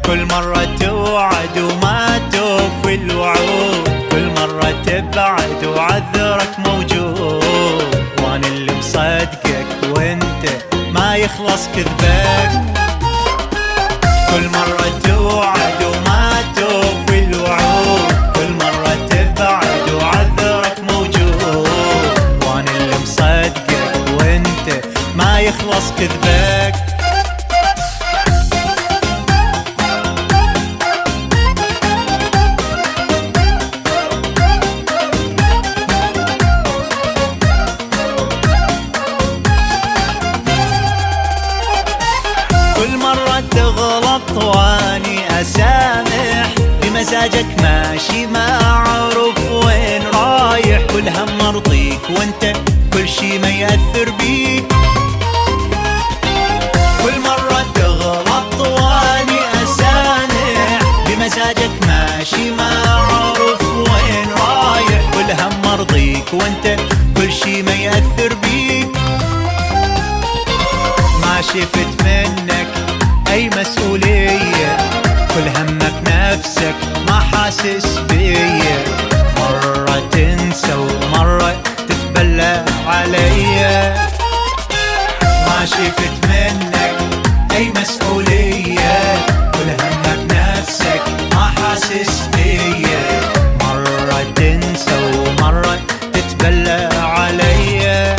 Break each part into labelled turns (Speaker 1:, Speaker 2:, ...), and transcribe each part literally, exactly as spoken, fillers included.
Speaker 1: كل مرة توعد وما توفي الوعود، كل مرة تبعد وعذرك موجود، وانا اللي مصدقك وانت ما يخلص كذبك. كل مرة توعد وما توفي الوعود، كل مرة تبعد وعذرك موجود، وانا اللي مصدقك وانت ما يخلص كذبك. كل مرة تغلط واني اسامح، بمزاجك ماشي ما اعرف وين رايح، كل هم مرضيك وانت كل شي ما يأثر بيك. كل مرة تغلط واني اسامح، بمزاجك ماشي ما اعرف وين رايح، كل هم مرضيك وانت كل شي ما يأثر بيك. ما شفت منك اي مسؤولية، كل همك نفسك ما حاسس بيا، مرة تنسى ومرة تتبلى عليا. ما شفت منك اي مسؤولية، كل همك نفسك ما حاسس بيا، مرة تنسى ومرة تتبلى عليا.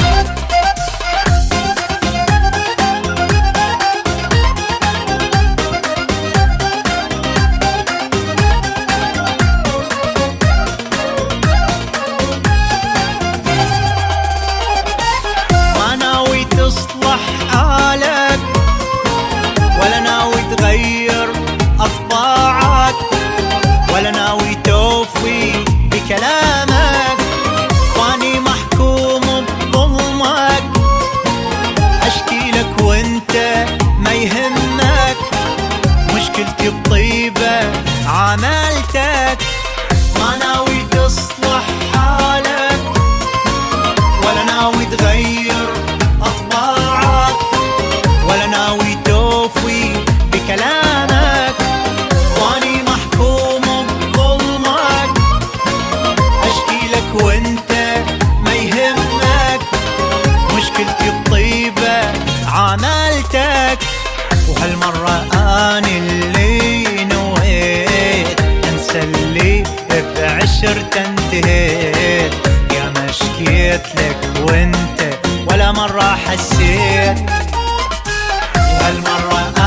Speaker 1: تصلح حالك ولا ناوي تغير أطباعك، ولا ناوي توفي بكلامك، واني محكوم بظلمك، أشكي لك وانت ما يهمك، مشكلتي بطيبة عملتك. ما ناوي تصلح حالك ولا ناوي تغير أطباعك، ولا ناوي توفي بكلامك، واني محكوم بظلمك، أشكي لك وانت ما يهمك، مشكلتي بطيبة عملتك. وهالمرة أنا اللي نويت أنسى اللي بعشرة انتهيت، يا ما شكيت لك وانت ولا مرة حسيت. وهالمرة